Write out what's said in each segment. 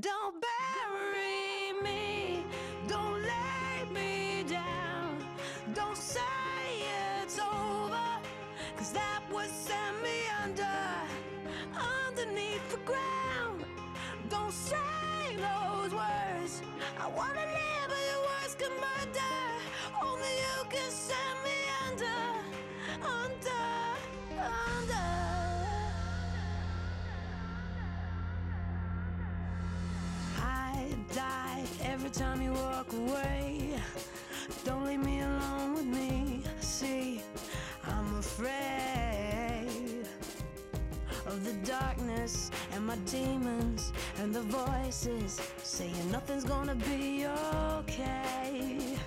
Don't bury me, don't lay me down. Don't say it's over, 'cause that would send me underneath the ground. Don't say those words, I wanna live but your words can murder. Only you can send me under. I die every time you walk away. Don't leave me alone with me. See, I'm afraid of the darkness and my demons and the voices saying nothing's gonna be okay.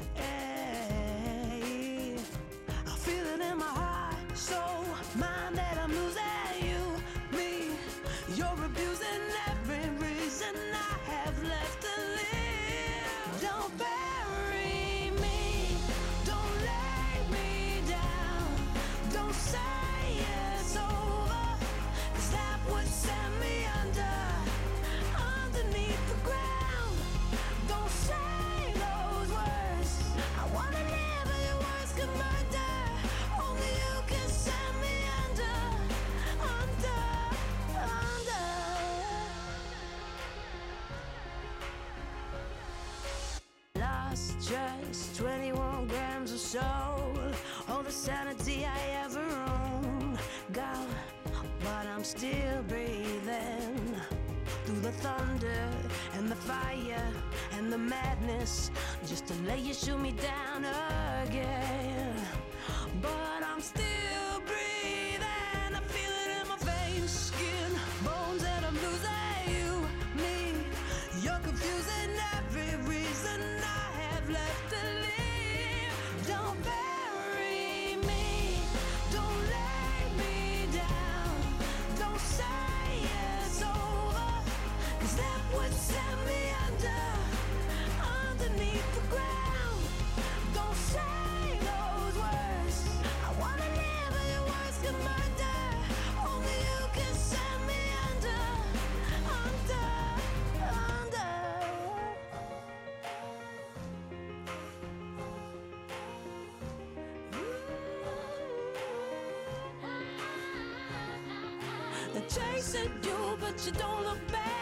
Hey, I feel it in my heart, soul, mind that I'm losing you, me. You're abusing every reason I have left to live. Don't bury me, don't lay me down. Don't say it's over, 'cause that would send me underneath the ground. Don't say those words, I wanna live but your words can murder. Only you can send me under. Lost just 21 grams of soul, all the sanity I ever owned. Gone, but I'm still breathing through the thunder and the fire and the madness, just to let you shoot me down again. But I'm still breathing, I feel it in my veins, skin, bones, and I'm losing you, me. You're confusing every reason I have left to live. Don't bury me, don't lay me down. Don't say it's over, 'cause that would send me underneath the ground. Don't say those words, I wanna live but your words can murder. Only you can send me under. They're chasing you, but you don't look back.